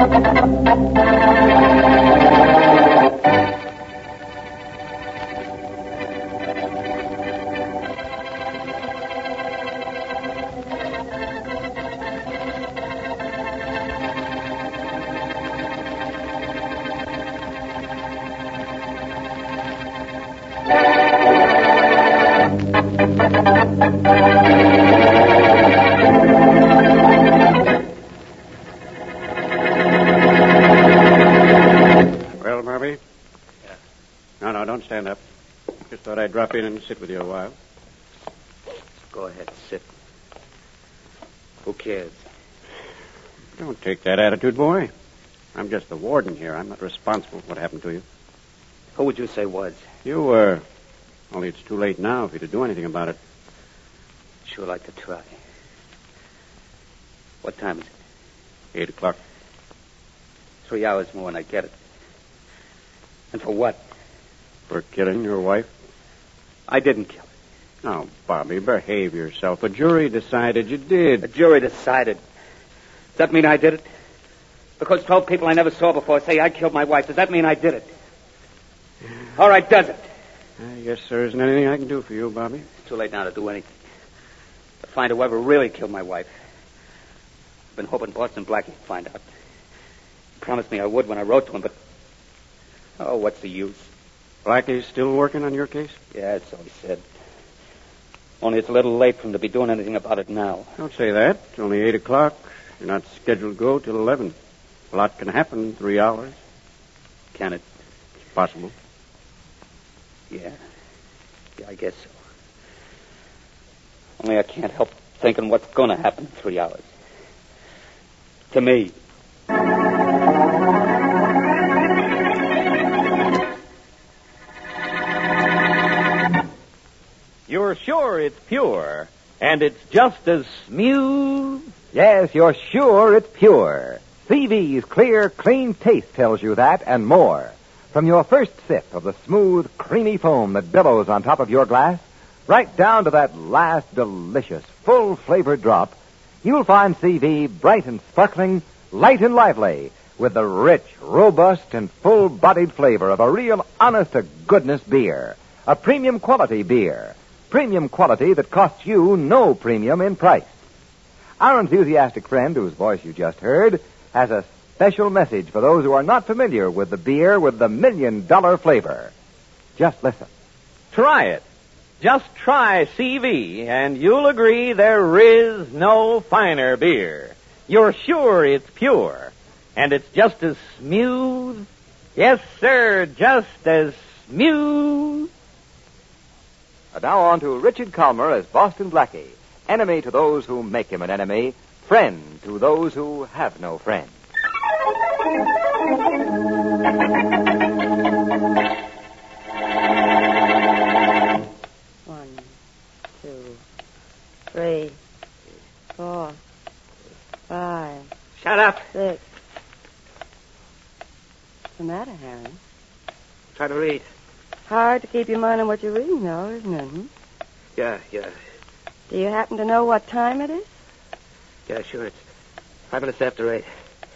Well, Bobby? Yeah. No, don't stand up. Just thought I'd drop in and sit with you a while. Go ahead, sit. Who cares? Don't take that attitude, boy. I'm just the warden here. I'm not responsible for what happened to you. Who would you say was? You were. Only it's too late now for you to do anything about it. Sure like to try. What time is it? 8 o'clock. 3 hours more and I get it. And for what? For killing your wife? I didn't kill her. Now, Bobby, behave yourself. A jury decided you did. The jury decided. Does that mean I did it? Because 12 people I never saw before say I killed my wife. Does that mean I did it? All right, does it? I guess there isn't anything I can do for you, Bobby. It's too late now to do anything. To find whoever really killed my wife. I've been hoping Boston Blackie would find out. He promised me I would when I wrote to him, but... Oh, what's the use? Blackie's still working on your case? Yeah, so he said. Only it's a little late for him to be doing anything about it now. Don't say that. It's only 8 o'clock. You're not scheduled to go till 11. A lot can happen in 3 hours. Can it? It's possible. Yeah, I guess so. Only I can't help thinking what's going to happen in 3 hours. To me. You're sure it's pure, and it's just as smooth? Yes, you're sure it's pure. CV's clear, clean taste tells you that and more. From your first sip of the smooth, creamy foam that billows on top of your glass, right down to that last delicious, full-flavored drop, you'll find CV bright and sparkling, light and lively, with the rich, robust, and full-bodied flavor of a real honest-to-goodness beer. A premium quality beer. Premium quality that costs you no premium in price. Our enthusiastic friend, whose voice you just heard, has a special message for those who are not familiar with the beer with the $1 million flavor. Just listen. Try it. Just try CV, and you'll agree there is no finer beer. You're sure it's pure, and it's just as smooth. Yes, sir, just as smooth. Now on to Richard Calmer as Boston Blackie, enemy to those who make him an enemy, friend to those who have no friend. 1, 2, 3, 4, 5. Shut up. 6. What's the matter, Harry? Try to read. Hard to keep your mind on what you're reading, though, isn't it? Yeah. Do you happen to know what time it is? Yeah, sure. It's 5 minutes after 8.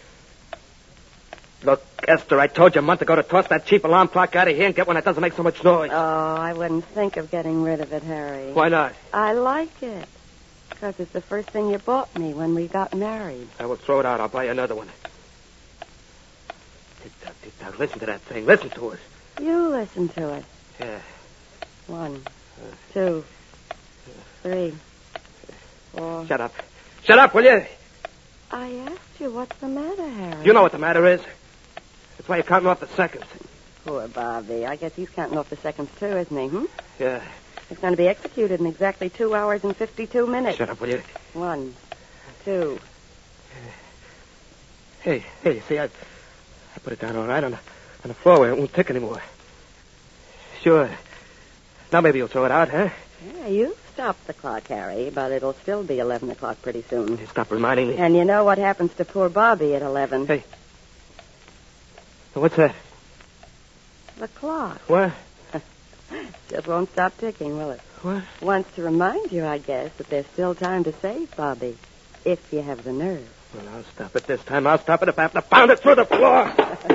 Look, Esther, I told you a month ago to toss that cheap alarm clock out of here and get one that doesn't make so much noise. Oh, I wouldn't think of getting rid of it, Harry. Why not? I like it. Because it's the first thing you bought me when we got married. I will throw it out. I'll buy you another one. Tick-tock, tick-tock. Listen to that thing. Listen to it. You listen to it. Yeah. 1, 2, 3, 4. Shut up. Shut up, will you? I asked you what's the matter, Harry. You know what the matter is. That's why you're counting off the seconds. Poor Bobby. I guess he's counting off the seconds, too, isn't he, Yeah. It's going to be executed in exactly 2 hours and 52 minutes. Shut up, will you? 1, 2. Hey, see, I put it down all right on the floor where it won't tick anymore. Sure. Now maybe you'll throw it out, huh? Yeah, you stopped the clock, Harry, but it'll still be 11 o'clock pretty soon. Stop reminding me. And you know what happens to poor Bobby at 11? Hey. What's that? The clock. What? Just won't stop ticking, will it? What? Wants to remind you, I guess, that there's still time to save Bobby, if you have the nerve. Well, I'll stop it this time. I'll stop it if I have to pound it through the floor.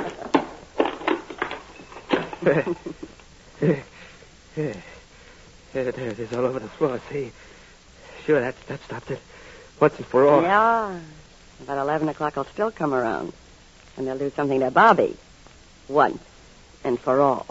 There it is all over the floor, see? Sure, that stopped it. Once and for all. Yeah. About 11 o'clock will still come around. And they'll do something to Bobby. Once and for all.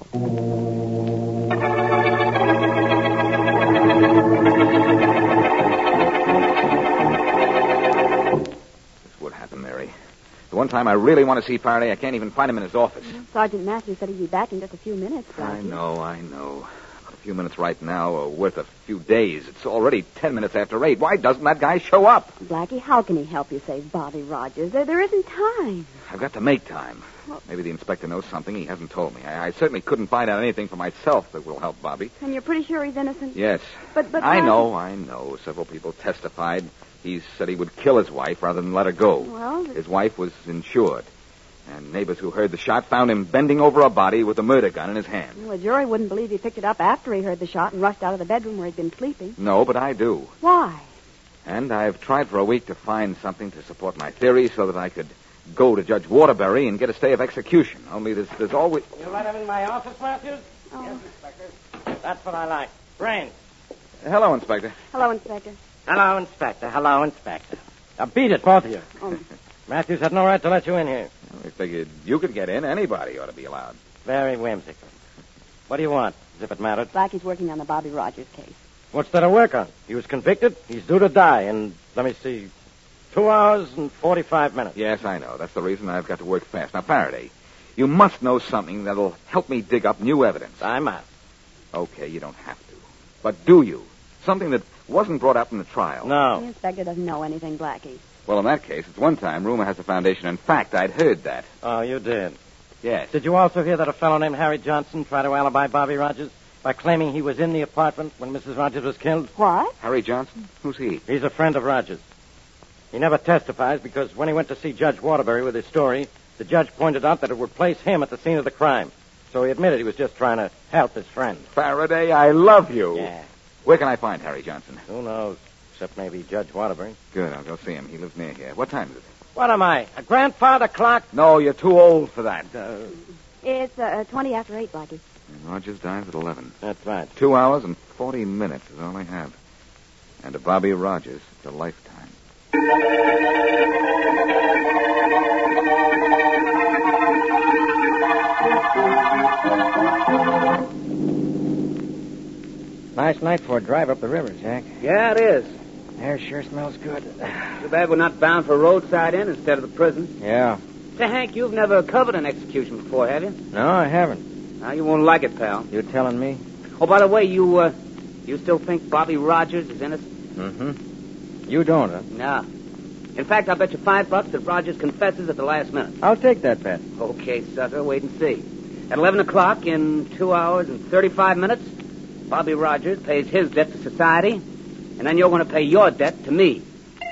This would happen, Mary. The one time I really want to see Faraday, I can't even find him in his office. Sergeant Matthews said he'd be back in just a few minutes, Blackie. I know. A few minutes right now are worth a few days. It's already 10 minutes after 8. Why doesn't that guy show up? Blackie, how can he help you save Bobby Rogers? There isn't time. I've got to make time. Maybe the inspector knows something he hasn't told me. I certainly couldn't find out anything for myself that will help Bobby. And you're pretty sure he's innocent? Yes. But I know. Several people testified. He said he would kill his wife rather than let her go. Well, His wife was insured. And neighbors who heard the shot found him bending over a body with a murder gun in his hand. well, a jury wouldn't believe he picked it up after he heard the shot and rushed out of the bedroom where he'd been sleeping. No, but I do. Why? And I've tried for a week to find something to support my theory so that I could go to Judge Waterbury and get a stay of execution. Only there's always... You let him in my office, Matthews? Oh. Yes, Inspector. That's what I like. Brains. Hello, Inspector. Hello, Inspector. Hello, Inspector. Hello, Inspector. Now, beat it, both of you. Oh. Matthews had no right to let you in here. I figured you could get in. Anybody ought to be allowed. Very whimsical. What do you want, as if it mattered? Blackie's working on the Bobby Rogers case. What's there to work on? He was convicted. He's due to die in, let me see, 2 hours and 45 minutes. Yes, I know. That's the reason I've got to work fast. Now, Faraday, you must know something that'll help me dig up new evidence. I'm out. Okay, you don't have to. But do you? Something that wasn't brought up in the trial. The No. inspector doesn't know anything, Blackie. Well, in that case, it's one time rumor has a foundation. In fact, I'd heard that. Oh, you did. Yes. Did you also hear that a fellow named Harry Johnson tried to alibi Bobby Rogers by claiming he was in the apartment when Mrs. Rogers was killed? What? Harry Johnson? Who's he? He's a friend of Rogers. He never testifies because when he went to see Judge Waterbury with his story, the judge pointed out that it would place him at the scene of the crime. So he admitted he was just trying to help his friend. Faraday, I love you. Yeah. Where can I find Harry Johnson? Who knows? Except maybe Judge Waterbury. Good, I'll go see him. He lives near here. What time is it? What am I? A grandfather clock? No, you're too old for that. It's 20 after 8, Blackie. Rogers dies at 11. That's right. 2 hours and 40 minutes is all I have. And to Bobby Rogers, it's a lifetime. Nice night for a drive up the river, Jack. Yeah, it is. Air sure smells good. Too bad we're not bound for a roadside inn instead of the prison. Yeah. Say, Hank, you've never covered an execution before, have you? No, I haven't. Now, you won't like it, pal. You telling me? Oh, by the way, you still think Bobby Rogers is innocent? Mm-hmm. You don't, huh? No. In fact, I'll bet you $5 that Rogers confesses at the last minute. I'll take that bet. Okay, sucker, wait and see. At 11 o'clock, in 2 hours and 35 minutes, Bobby Rogers pays his debt to society, and then you're going to pay your debt to me.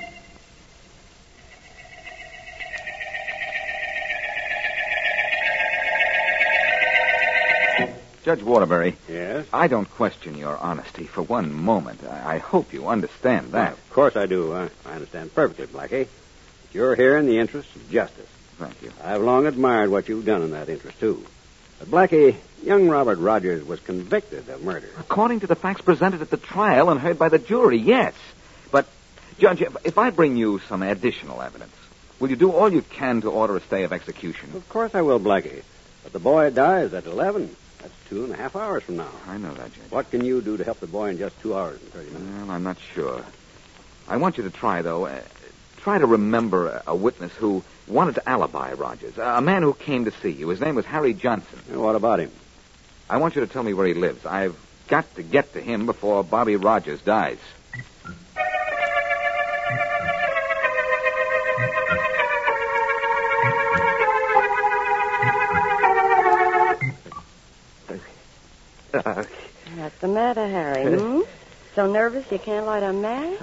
Judge Waterbury, Yes? I don't question your honesty for one moment. I hope you understand that. Of course I do. I understand perfectly, Blackie. You're here in the interest of justice. Thank you. I've long admired what you've done in that interest, too. But, Blackie, young Robert Rogers was convicted of murder. According to the facts presented at the trial and heard by the jury, yes. But, Judge, if I bring you some additional evidence, will you do all you can to order a stay of execution? Of course I will, Blackie. But the boy dies at 11. That's 2.5 hours from now. I know that, Judge. What can you do to help the boy in just 2 hours and 30 minutes? Well, I'm not sure. I want you to try, though. Try to remember a witness who wanted to alibi Rogers. A man who came to see you. His name was Harry Johnson. And what about him? I want you to tell me where he lives. I've got to get to him before Bobby Rogers dies. What's the matter, Harry? Hmm? So nervous you can't light a match?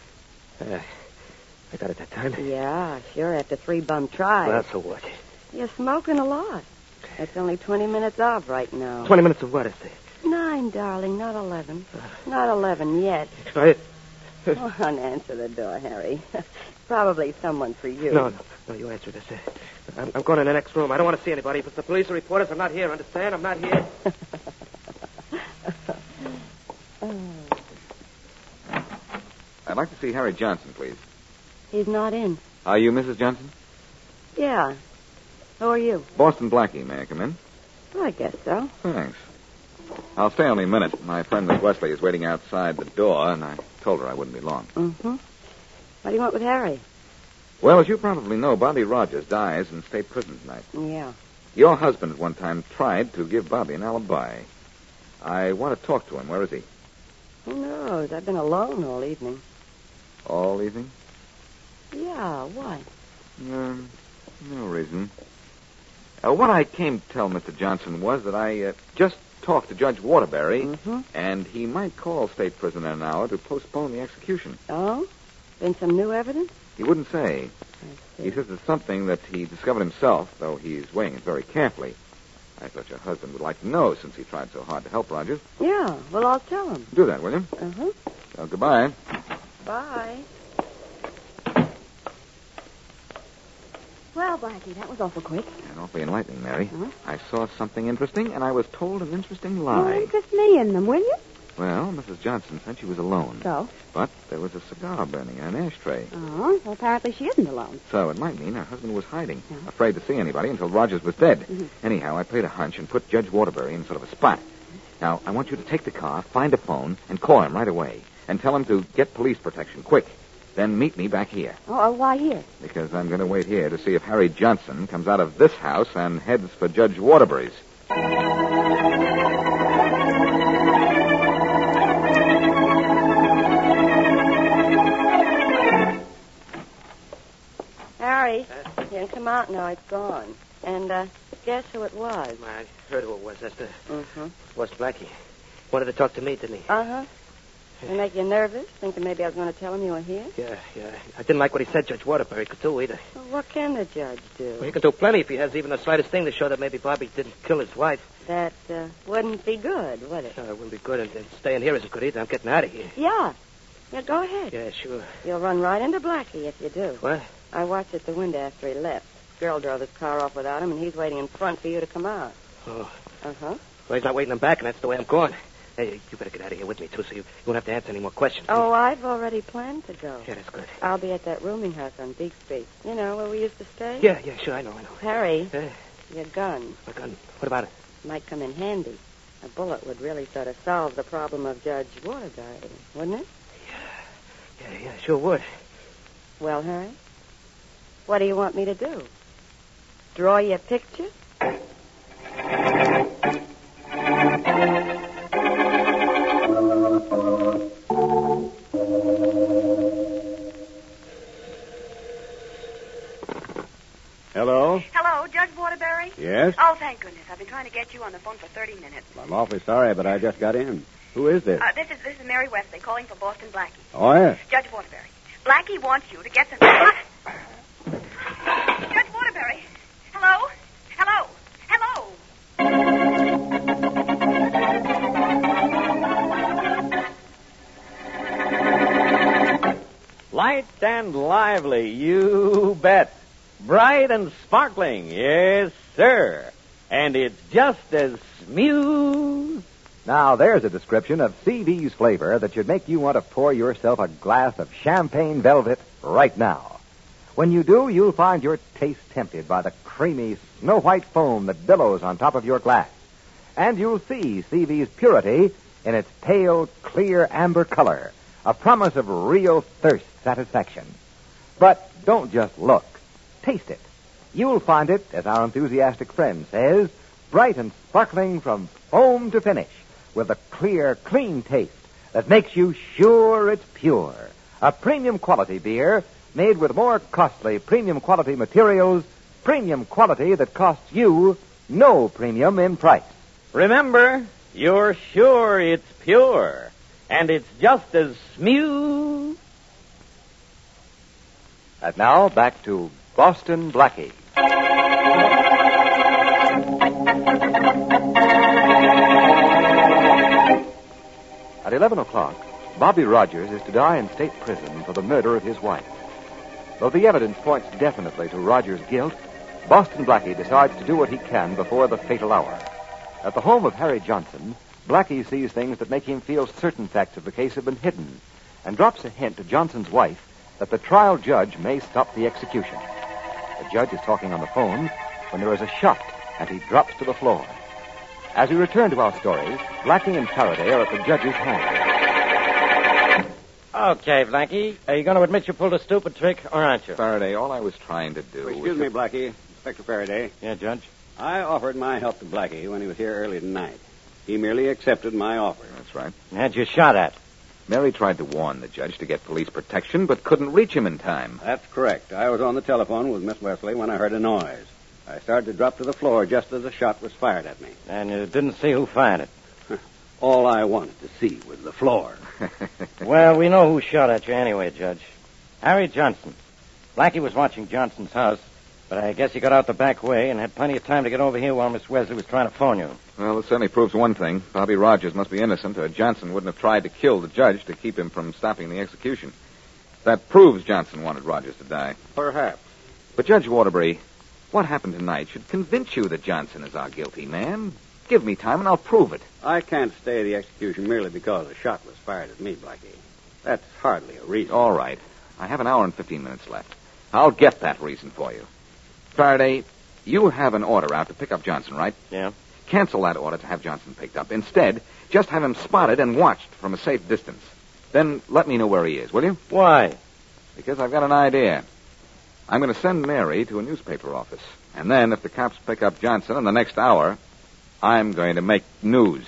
I got it that time. Yeah, sure, after 3 bum tries. Well, so what? You're smoking a lot. It's only 20 minutes off right now. 20 minutes of what, I say? 9, darling, not 11. Not 11 yet. Right. Come on, answer the door, Harry. Probably someone for you. No, you answer this. I'm going in the next room. I don't want to see anybody. If it's the police or reporters, I'm not here. Understand? I'm not here. I'd like to see Harry Johnson, please. He's not in. Are you Mrs. Johnson? Yeah. Who are you? Boston Blackie. May I come in? Oh, I guess so. Thanks. I'll stay only a minute. My friend Miss Wesley is waiting outside the door, and I told her I wouldn't be long. Mm-hmm. What do you want with Harry? Well, as you probably know, Bobby Rogers dies in state prison tonight. Yeah. Your husband at one time tried to give Bobby an alibi. I want to talk to him. Where is he? Who knows? I've been alone all evening. All evening? Yeah, why? No reason. What I came to tell Mr. Johnson was that I just talked to Judge Waterbury, and he might call state prison in an hour to postpone the execution. Oh? Been some new evidence? He wouldn't say. He says it's something that he discovered himself, though he's weighing it very carefully. I thought your husband would like to know since he tried so hard to help Rogers. Yeah, well, I'll tell him. Do that, will you? Uh-huh. Well, goodbye. Bye. Well, Blackie, that was awful quick. And awfully enlightening, Mary. Uh-huh. I saw something interesting, and I was told an interesting Well, lie. interest me in them, will you? Well, Mrs. Johnson said she was alone. So? But there was a cigar burning in an ashtray. Oh, well, apparently she isn't alone. So it might mean her husband was hiding, afraid to see anybody until Rogers was dead. Anyhow, I played a hunch and put Judge Waterbury in sort of a spot. Now, I want you to take the car, find a phone, and call him right away. And tell him to get police protection, quick. Then meet me back here. Oh, why here? Because I'm going to wait here to see if Harry Johnson comes out of this house and heads for Judge Waterbury's. Harry, you can come out now. It's gone. And guess who it was? I heard who it was. That's the... Mm-hmm. Was Blackie. Wanted to talk to me, didn't he? Uh-huh. Did it make you nervous? Thinking maybe I was going to tell him you were here? Yeah. I didn't like what he said Judge Waterbury could do either. Well, what can the judge do? Well, he can do plenty if he has even the slightest thing to show that maybe Bobby didn't kill his wife. That wouldn't be good, would it? It wouldn't be good, and staying here isn't good either. I'm getting out of here. Yeah. Yeah, go ahead. Yeah, sure. You'll run right into Blackie if you do. What? I watched at the window after he left. Girl drove his car off without him, and he's waiting in front for you to come out. Oh. Uh-huh. Well, he's not waiting him back, and that's the way I'm going. Hey, you better get out of here with me, too, so you won't have to answer any more questions. Oh, I've already planned to go. Yeah, that's good. I'll be at that rooming house on Beak Street. You know, where we used to stay? Yeah, sure, I know. Harry, Yeah. your gun My gun. What about it? might come in handy. A bullet would really sort of solve the problem of Judge Waterbury, wouldn't it? Yeah, sure would. Well, Harry, what do you want me to do? Draw you a picture? Hello? Hello, Judge Waterbury? Yes? Oh, thank goodness. I've been trying to get you on the phone for 30 minutes. I'm awfully sorry, but I just got in. Who is this? This is Mary Wesley calling for Boston Blackie. Oh, yes. Judge Waterbury. Blackie wants you to get some... Judge Waterbury. Hello? Hello? Hello? Light and lively, you bet. Bright and sparkling, yes, sir. And it's just as smooth. Now, there's a description of CV's flavor that should make you want to pour yourself a glass of champagne velvet right now. When you do, you'll find your taste tempted by the creamy, snow-white foam that billows on top of your glass. And you'll see CV's purity in its pale, clear amber color, a promise of real thirst satisfaction. But don't just look. Taste it. You'll find it, as our enthusiastic friend says, bright and sparkling from foam to finish, with a clear, clean taste that makes you sure it's pure. A premium quality beer made with more costly premium quality materials, premium quality that costs you no premium in price. Remember, you're sure it's pure. And it's just as smooth. And now, back to Boston Blackie. At 11 o'clock, Bobby Rogers is to die in state prison for the murder of his wife. Though the evidence points definitely to Rogers' guilt, Boston Blackie decides to do what he can before the fatal hour. At the home of Harry Johnson, Blackie sees things that make him feel certain facts of the case have been hidden, and drops a hint to Johnson's wife that the trial judge may stop the execution. The judge is talking on the phone when there is a shot, and he drops to the floor. As we return to our story, Blackie and Faraday are at the judge's home. Okay, Blackie. Are you going to admit you pulled a stupid trick, or aren't you? Faraday, all I was trying to do Excuse me, Blackie. Inspector Faraday. Yeah, Judge? I offered my help to Blackie when he was here early tonight. He merely accepted my offer. That's right. Had you shot at? Mary tried to warn the judge to get police protection, but couldn't reach him in time. That's correct. I was on the telephone with Miss Wesley when I heard a noise. I started to drop to the floor just as a shot was fired at me. And you didn't see who fired it? All I wanted to see was the floor. Well, we know who shot at you anyway, Judge. Harry Johnson. Blackie was watching Johnson's house, but I guess he got out the back way and had plenty of time to get over here while Miss Wesley was trying to phone you. Well, it certainly proves one thing. Bobby Rogers must be innocent, or Johnson wouldn't have tried to kill the judge to keep him from stopping the execution. That proves Johnson wanted Rogers to die. Perhaps. But Judge Waterbury, what happened tonight should convince you that Johnson is our guilty man. Give me time and I'll prove it. I can't stay the execution merely because a shot was fired at me, Blackie. That's hardly a reason. All right. I have an hour and 15 minutes left. I'll get that reason for you. Faraday, you have an order out to pick up Johnson, right? Yeah. Cancel that order to have Johnson picked up. Instead, just have him spotted and watched from a safe distance. Then let me know where he is, will you? Why? Because I've got an idea. I'm going to send Mary to a newspaper office. And then, if the cops pick up Johnson in the next hour, I'm going to make news.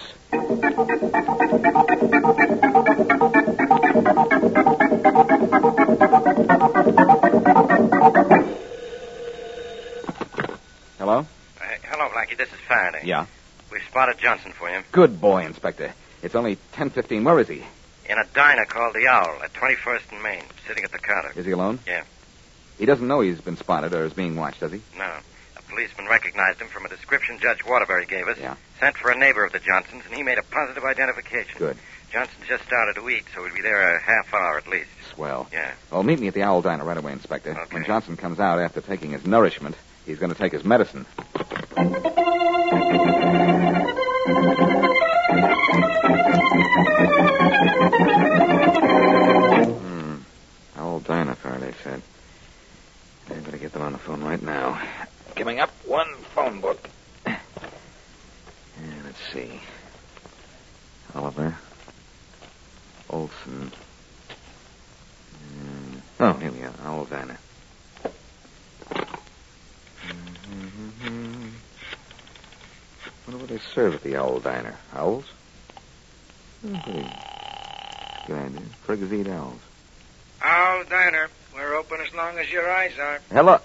Hello? Hello, Blackie. This is Faraday. Yeah? We've spotted Johnson for you. Good boy, Inspector. It's only 10:15. Where is he? In a diner called The Owl at 21st and Main, sitting at the counter. Is he alone? Yeah. He doesn't know he's been spotted or is being watched, does he? No. A policeman recognized him from a description Judge Waterbury gave us. Yeah. Sent for a neighbor of the Johnsons, and he made a positive identification. Good. Johnson's just started to eat, so he'll be there a half hour at least. Swell. Yeah. Well, meet me at the Owl Diner right away, Inspector. Okay. When Johnson comes out after taking his nourishment, he's going to take his medicine. Owl Diner, Faraday said. I better get them on the phone right now. Giving up one phone book. Let's see. Oliver. Olson. Oh, here we are. Owl Diner. Wonder what they serve at the Owl Diner. Owls? Good idea. Frigg's eat owls. Owl Diner. We're open as long as your eyes are. Hello.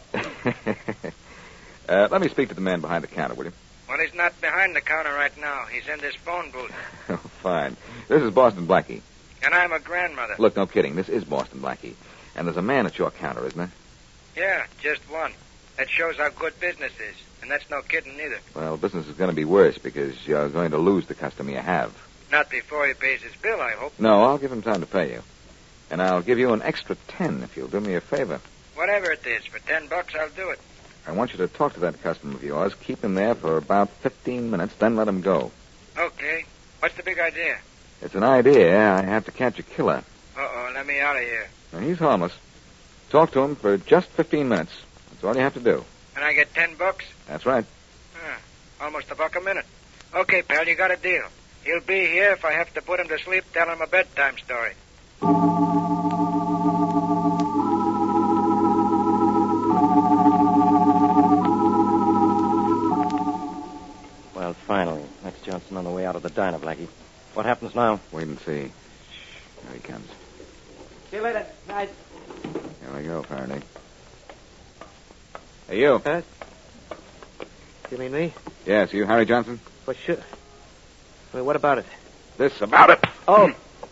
Let me speak to the man behind the counter, will you? Well, he's not behind the counter right now. He's in this phone booth. Oh, fine. This is Boston Blackie. And I'm a grandmother. Look, no kidding. This is Boston Blackie. And there's a man at your counter, isn't there? Yeah, just one. That shows how good business is. And that's no kidding either. Well, business is going to be worse because you're going to lose the customer you have. Not before he pays his bill, I hope. No, I'll give him time to pay you. And I'll give you an extra 10 if you'll do me a favor. Whatever it is, for $10, I'll do it. I want you to talk to that customer of yours, keep him there for about 15 minutes, then let him go. Okay. What's the big idea? It's an idea. I have to catch a killer. Uh-oh, let me out of here. Now, he's harmless. Talk to him for just 15 minutes. That's all you have to do. And I get $10? That's right. Almost $1 a minute. Okay, pal, you got a deal. He'll be here if I have to put him to sleep, tell him a bedtime story. Well, finally. That's Johnson on the way out of the diner, Blackie. What happens now? Wait and see. Shh. There he comes. See you later. Night. Here we go, Faraday. Hey, you. Huh? You mean me? Yes, you, Harry Johnson? Well, sure. Well, what about it? This about it. Oh.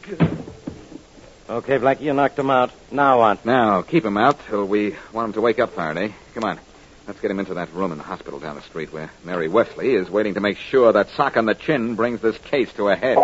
Okay, Blackie, you knocked him out. Now what? Now, keep him out till we want him to wake up, Faraday. Come on. Let's get him into that room in the hospital down the street where Mary Wesley is waiting to make sure that sock on the chin brings this case to a head.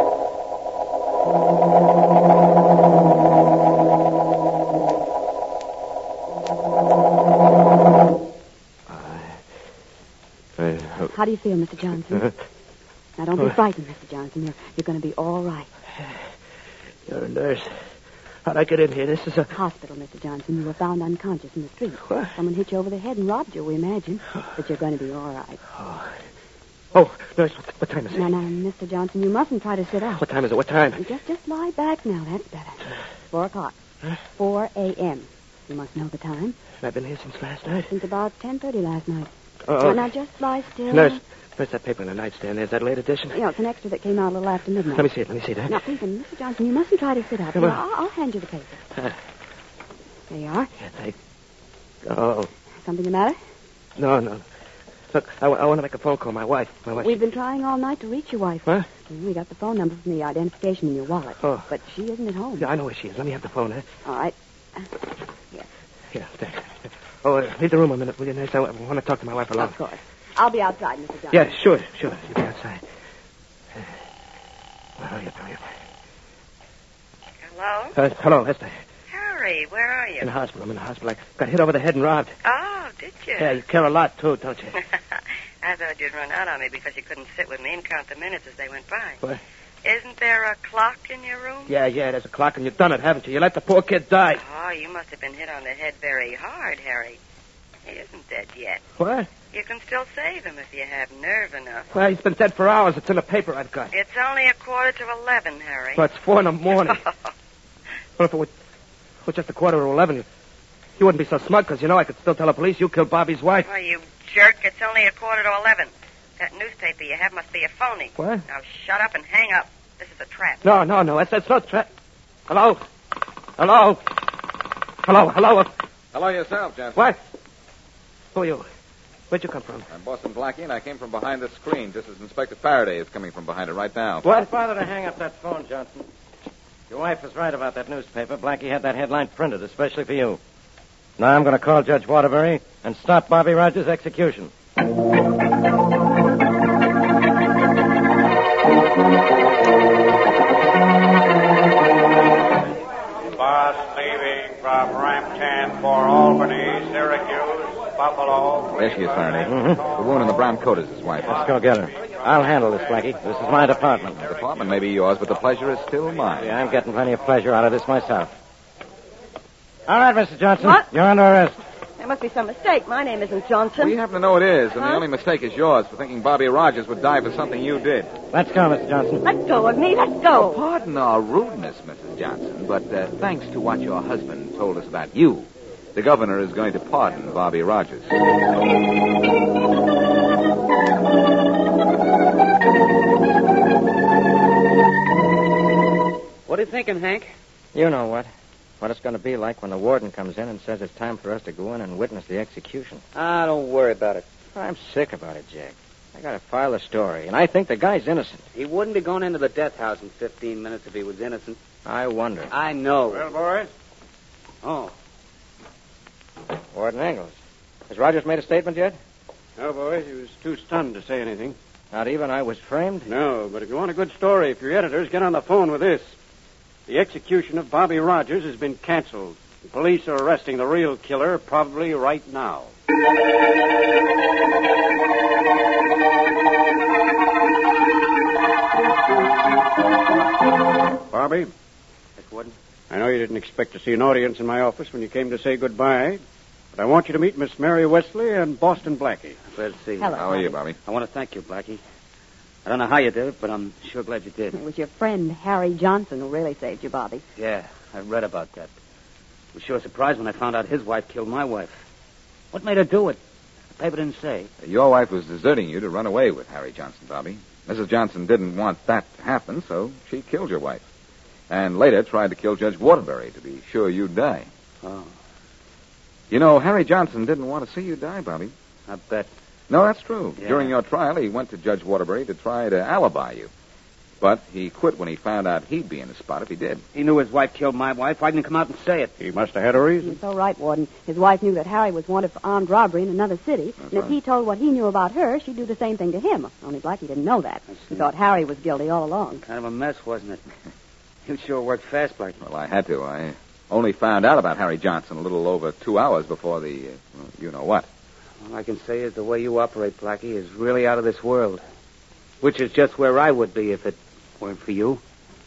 How do you feel, Mr. Johnson? Now, don't be frightened, Mr. Johnson. You're going to be all right. You're a nurse. How'd I get in here? This is a... Hospital, Mr. Johnson. You were found unconscious in the street. What? Someone hit you over the head and robbed you, we imagine. But you're going to be all right. Oh, nurse, what time is it? Now, Mr. Johnson, you mustn't try to sit up. What time is it? What time? Just lie back now. That's better. 4 o'clock. 4 a.m. You must know the time. I've been here since last night. Since about 10:30 last night. Oh. Now, just lie still. Nurse, that paper in the nightstand there. Is that a late edition? Yeah, it's an extra that came out a little after midnight. Let me see it. Now, please, Mr. Johnson, you mustn't try to sit up. Come on. I'll hand you the paper. There you are. Yeah, thanks. Oh. Something the matter? No. Look, I want to make a phone call. My wife. We've been trying all night to reach your wife. What? We got the phone number from the identification in your wallet. Oh. But she isn't at home. Yeah, I know where she is. Let me have the phone, huh? All right. Yeah, thanks. Oh, leave the room a minute, will you, nurse? I want to talk to my wife alone. Of course. I'll be outside, Mr. Johnson. Yeah, sure. You be outside. Hurry up. Hello? Hello, Esther. Harry, where are you? I'm in the hospital. I got hit over the head and robbed. Oh, did you? Yeah, you care a lot, too, don't you? I thought you'd run out on me because you couldn't sit with me and count the minutes as they went by. What? Isn't there a clock in your room? Yeah, there's a clock, and you've done it, haven't you? You let the poor kid die. Oh, you must have been hit on the head very hard, Harry. He isn't dead yet. What? You can still save him if you have nerve enough. Well, he's been dead for hours. It's in the paper I've got. It's only 11:15, Harry. Well, it's 4 in the morning. Well, if it was just 11:15, you wouldn't be so smug, because you know I could still tell the police you killed Bobby's wife. Oh, you jerk. It's only 11:15. That newspaper you have must be a phony. What? Now shut up and hang up. This is a trap. No. That's not trap. Hello? Hello yourself, Johnson. What? Who are you? Where'd you come from? I'm Boston Blackie, and I came from behind the screen, just as Inspector Faraday is coming from behind it right now. What? Don't bother to hang up that phone, Johnson. Your wife was right about that newspaper. Blackie had that headline printed, especially for you. Now I'm going to call Judge Waterbury and stop Bobby Rogers' execution. Bus leaving from Rampton for Albany, Syracuse, Buffalo. There she is, Faraday. The woman in the brown coat is his wife. Let's go get her. I'll handle this, Blackie. This is my department. The department may be yours, but the pleasure is still mine. Yeah, I'm getting plenty of pleasure out of this myself. All right, Mr. Johnson. What? You're under arrest. There must be some mistake. My name isn't Johnson. We happen to know it is, and Huh? the only mistake is yours for thinking Bobby Rogers would die for something you did. Let's go, Mr. Johnson. Let go of me. Let go. Pardon our rudeness, Mrs. Johnson, but thanks to what your husband told us about you, the governor is going to pardon Bobby Rogers. What are you thinking, Hank? You know what. What it's going to be like when the warden comes in and says it's time for us to go in and witness the execution. Ah, don't worry about it. I'm sick about it, Jack. I got to file a story, and I think the guy's innocent. He wouldn't be going into the death house in 15 minutes if he was innocent. I wonder. I know. Well, boys, Oh. Warden Engels. Has Rogers made a statement yet? no, boys, he was too stunned to say anything. Not even I was framed? No, but if you want a good story for your editors, get on the phone with this. The execution of Bobby Rogers has been canceled. The police are arresting the real killer probably right now. Bobby, Yes, Warden? I know you didn't expect to see an audience in my office when you came to say goodbye, but I want you to meet Miss Mary Wesley and Boston Blackie. Glad to see you. Hello. How are you, Bobby? I want to thank you, Blackie. I don't know how you did it, but I'm sure glad you did. It was your friend, Harry Johnson, who really saved you, Bobby. Yeah, I read about that. I was sure surprised when I found out his wife killed my wife. What made her do it? The paper didn't say. Your wife was deserting you to run away with Harry Johnson, Bobby. Mrs. Johnson didn't want that to happen, so she killed your wife. And later tried to kill Judge Waterbury to be sure you'd die. Oh, You know, Harry Johnson didn't want to see you die, Bobby. I bet. No, that's true. Yeah. During your trial, he went to Judge Waterbury to try to alibi you. But he quit when he found out he'd be in the spot if he did. He knew his wife killed my wife. Why didn't he come out and say it? He must have had a reason. You're so right, Warden. His wife knew that Harry was wanted for armed robbery in another city. That's and if right. he told what he knew about her, she'd do the same thing to him. Only Blackie didn't know that. He thought Harry was guilty all along. Kind of a mess, wasn't it? You sure worked fast, Blackie. Well, I had to. I only found out about Harry Johnson a little over 2 hours before the, you know what. All I can say is the way you operate, Blackie, is really out of this world. Which is just where I would be if it weren't for you.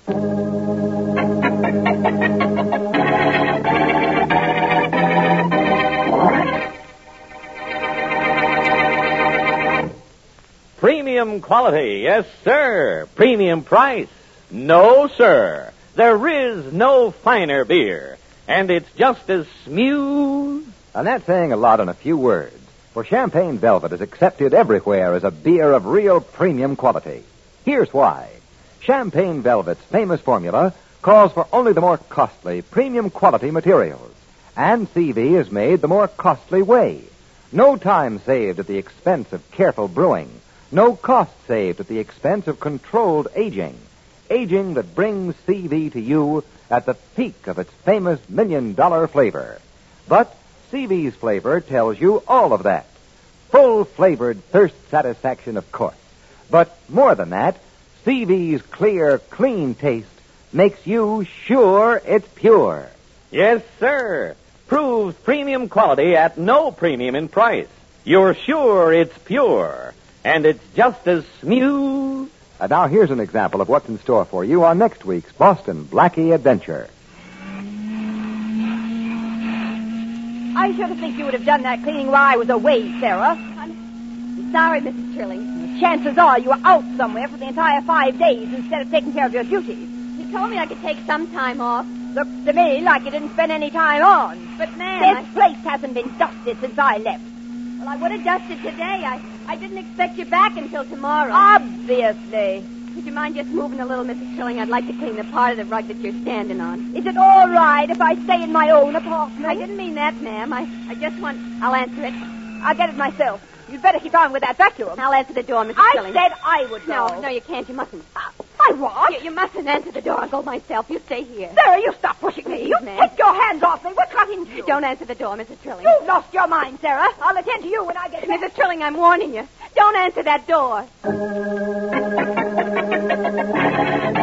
Premium quality, yes, sir. Premium price, no, sir. There is no finer beer, and it's just as smooth. And that's saying a lot in a few words. For Champagne Velvet is accepted everywhere as a beer of real premium quality. Here's why. Champagne Velvet's famous formula calls for only the more costly premium quality materials. And CV is made the more costly way. No time saved at the expense of careful brewing. No cost saved at the expense of controlled aging. Aging that brings CV to you at the peak of its famous $1 million flavor. But CV's flavor tells you all of that. Full-flavored thirst satisfaction, of course. But more than that, CV's clear, clean taste makes you sure it's pure. Yes, sir. Proves premium quality at no premium in price. You're sure it's pure, and it's just as smooth. And now here's an example of what's in store for you on next week's Boston Blackie Adventure. I should have think you would have done that cleaning while I was away, Sarah. I'm sorry, Mrs. Trilling. Chances are you were out somewhere for the entire 5 days instead of taking care of your duties. You told me I could take some time off. Looks to me like you didn't spend any time on. But, ma'am, This place hasn't been dusted since I left. Well, I would have dusted today. I didn't expect you back until tomorrow. Obviously. Would you mind just moving a little, Mrs. Trilling? I'd like to clean the part of the rug that you're standing on. Is it all right if I stay in my own apartment? I didn't mean that, ma'am. I just want... I'll answer it. I'll get it myself. You'd better keep on with that vacuum. I'll answer the door, Mrs. I Trilling. said I would go. No, you can't. You mustn't. I what? You mustn't answer the door. I'll go myself. You stay here. Sarah, you stop pushing me. You ma'am. take your hands off me. What's got into you? Don't answer the door, Mrs. Trilling. You've lost your mind, Sarah. I'll attend to you when I get back. Mrs. Trilling, I'm warning you. Don't answer that door.